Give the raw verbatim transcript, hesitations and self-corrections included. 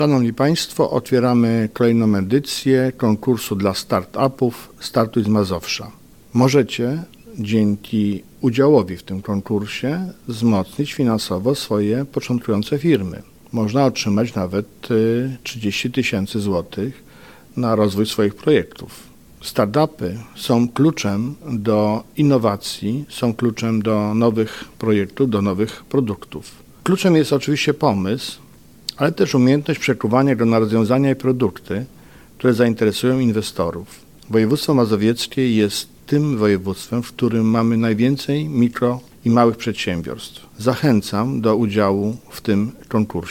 Szanowni Państwo, otwieramy kolejną edycję konkursu dla start-upów Startuj z Mazowsza. Możecie dzięki udziałowi w tym konkursie wzmocnić finansowo swoje początkujące firmy. Można otrzymać nawet trzydzieści tysięcy złotych na rozwój swoich projektów. Startupy są kluczem do innowacji, są kluczem do nowych projektów, do nowych produktów. Kluczem jest oczywiście pomysł, ale też umiejętność przekuwania go na rozwiązania i produkty, które zainteresują inwestorów. Województwo mazowieckie jest tym województwem, w którym mamy najwięcej mikro i małych przedsiębiorstw. Zachęcam do udziału w tym konkursie.